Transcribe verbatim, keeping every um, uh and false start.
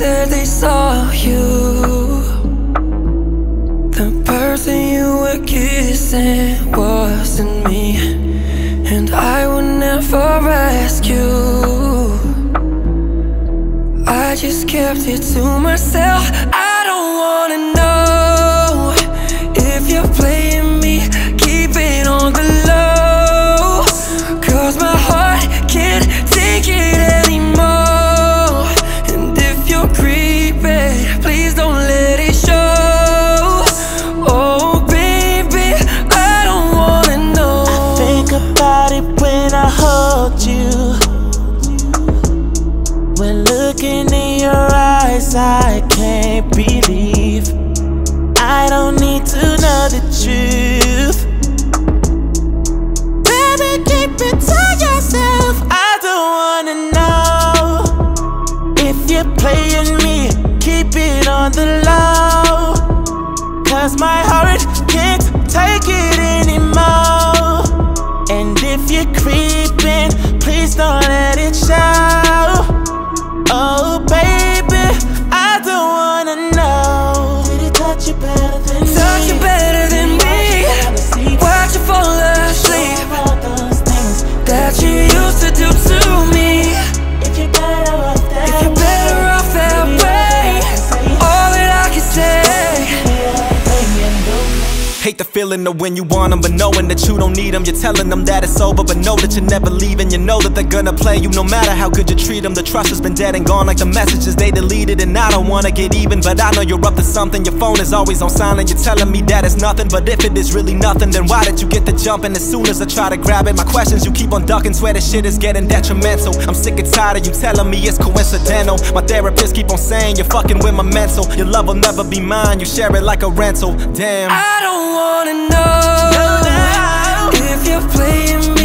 said they saw you. The person you were kissing wasn't me, and I would never ask you. I just kept it to myself. I don't wanna know if you're playing me. Keep it on the low, 'cause my heart can't take it anymore. And if you're creeping, please don't let it show. Oh baby, I don't wanna know. I think about it when I hold you. When looking in your eyes, I can't believe. I don't need to know the truth. Baby, keep it to yourself. I don't wanna know if you're playing me. Keep it on the low, 'cause my heart can't take it anymore. And if you're creeping, please don't let it show. Oh baby, I don't wanna know. Did it touch you better than me? Touch you better than me. Watch you fall asleep. All those things that you used to do to me. If you're better off that If you're better off that way, all that I can say. Hate the feeling of when you want them, but knowing that you don't need them. You're telling them that it's over, but know that you're never leaving. You know that they're gonna play you no matter how good you treat them. The trust has been dead and gone like the messages they deleted. And I don't wanna get even, but I know you're up to something. Your phone is always on silent. You're telling me that it's nothing, but if it is really nothing, then why did you get the jump? And as soon as I try to grab it, my questions you keep on ducking. Swear this shit is getting detrimental. I'm sick and tired of you telling me it's coincidental. My therapist keep on saying you're fucking with my mental. Your love will never be mine, you share it like a rental. Damn, I don't wanna know if you're playing me.